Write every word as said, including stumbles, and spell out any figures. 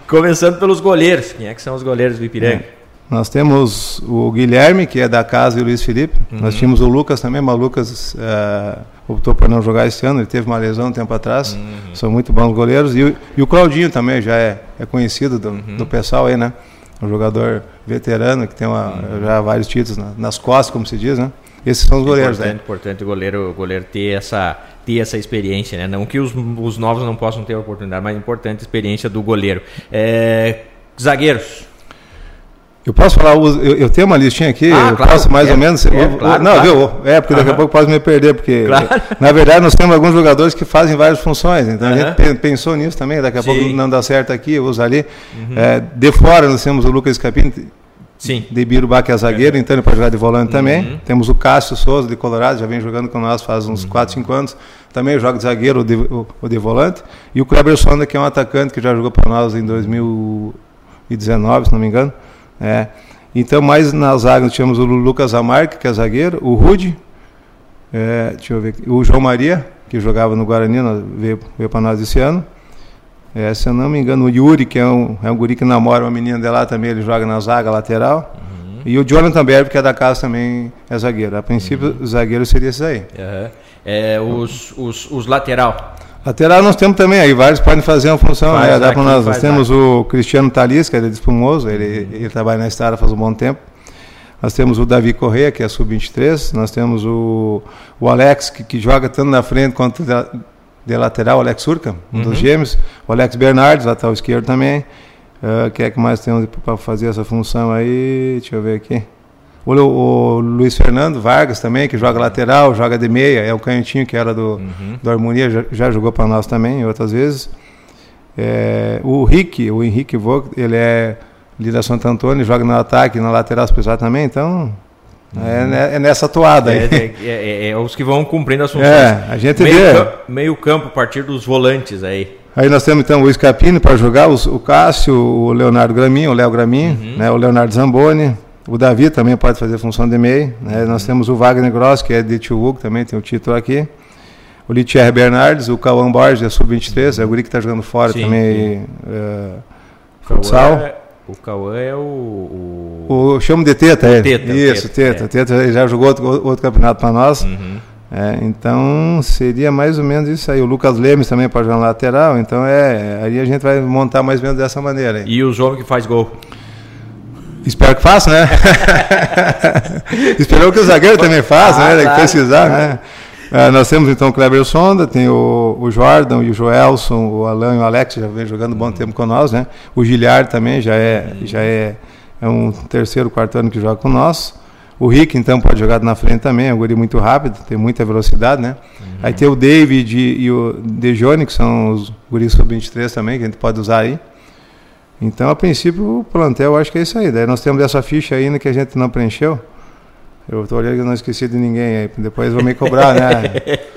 Começando pelos goleiros. Quem é que são os goleiros do Ipiranga? É. Nós temos o Guilherme, que é da casa, e o Luiz Felipe. Uhum. Nós tínhamos o Lucas também, mas o Lucas uh, optou por não jogar esse ano, ele teve uma lesão um tempo atrás. Uhum. São muito bons goleiros. E o, e o Claudinho também já é, é conhecido do, uhum. do pessoal aí, né? Um jogador veterano que tem uma, uhum. já vários títulos na, nas costas, como se diz, né? Esses são os goleiros. Importante, né? importante o goleiro, o goleiro ter essa, ter essa experiência, né? Não que os, os novos não possam ter a oportunidade, mas é importante a experiência do goleiro. É, zagueiros. Eu posso falar, eu, eu tenho uma listinha aqui, ah, eu claro, posso mais é, ou menos. É, eu, claro, não, claro. Viu? É, porque daqui uh-huh. a pouco posso me perder, porque claro. na verdade nós temos alguns jogadores que fazem várias funções, então uh-huh. a gente pensou nisso também, daqui a Sim. pouco não dá certo aqui, eu uso ali. Uhum. É, de fora nós temos o Lucas Capini, Sim. de Birubá, que é zagueiro, uhum. então ele pode jogar de volante uhum. também. Temos o Cássio Souza, de Colorado, já vem jogando com nós faz uns uhum. quatro, cinco anos, também joga de zagueiro ou de, ou, ou de volante. E o Kleber Sonda, que é um atacante que já jogou para nós em dois mil e dezenove, se não me engano. É. Então, mais na zaga nós tínhamos o Lucas Amarque, que é zagueiro, o Rude, é, deixa eu ver aqui, o João Maria, que jogava no Guarani, veio, veio para nós esse ano. É, se eu não me engano, o Yuri, que é um, é um guri que namora uma menina de lá também, ele joga na zaga lateral. Uhum. E o Jonathan Berbe, que é da casa, também é zagueiro. A princípio, uhum. o zagueiro seria esse aí. Uhum. É, os, os, os lateral. Lateral nós temos também, aí vários podem fazer uma função, faz né? Dá para nós. Nós temos aqui o Cristiano Thalis, que é de Espumoso, ele, uhum. ele trabalha na estrada faz um bom tempo. Nós temos o Davi Correia, que é sub vinte e três. Nós temos o, o Alex, que, que joga tanto na frente quanto de, de lateral, o Alex Urca, um uhum. dos gêmeos. O Alex Bernardes, lateral esquerdo também. Uh, quem é que mais temos para fazer essa função aí? Deixa eu ver aqui. O, o Luiz Fernando Vargas também, que joga lateral, joga de meia, é o canhotinho que era do, uhum. do Harmonia, já, já jogou para nós também, outras vezes. É, o Rick, o Henrique Vogt, ele é líder da Santo Antônio, joga no ataque, na lateral pessoal também, então uhum. é, é nessa toada aí. É, é, é, é os que vão cumprindo as funções. É, a gente meio, vê. Campo, meio campo, a partir dos volantes aí. Aí nós temos então o Scapini para jogar, os, o Cássio, o Leonardo Graminho, o Léo Graminho, uhum. né, o Leonardo Zamboni. O Davi também pode fazer função de meio. Né? Uhum. Nós temos o Wagner Gross, que é de Tijuca, também tem o título aqui. O Litier Bernardes, o Cauã Borges, é sub vinte e três, uhum. é o guri que está jogando fora sim, também. Uh, futsal. É, o Cauã é o, o... o... Chamo de Teta, ele. Teta, Isso, Teta. Teta, é. Teta ele já jogou outro, outro campeonato para nós. Uhum. É, então, seria mais ou menos isso aí. O Lucas Lemes também pode jogar na lateral. Então, é, aí a gente vai montar mais ou menos dessa maneira. Aí. E os homens que faz gol? Espero que faça, né? Esperou que o zagueiro também faça, ah, né? Claro, que precisar, claro. Né? É, nós temos então o Kleber Sonda, tem o, o Jordan, o Joelson, o Alan e o Alex, já vem jogando um bom tempo com nós, né? O Giliard também já é, já é, é um terceiro, quarto ano que joga com nós. O Rick, então, pode jogar na frente também, é um guri muito rápido, tem muita velocidade, né? Uhum. Aí tem o David e o Dejone, que são os guris sub vinte e três também, que a gente pode usar aí. Então, a princípio, o plantel, eu acho que é isso aí. Daí nós temos essa ficha ainda que a gente não preencheu. Eu estou olhando que eu não esqueci de ninguém aí. Depois vão me cobrar, né?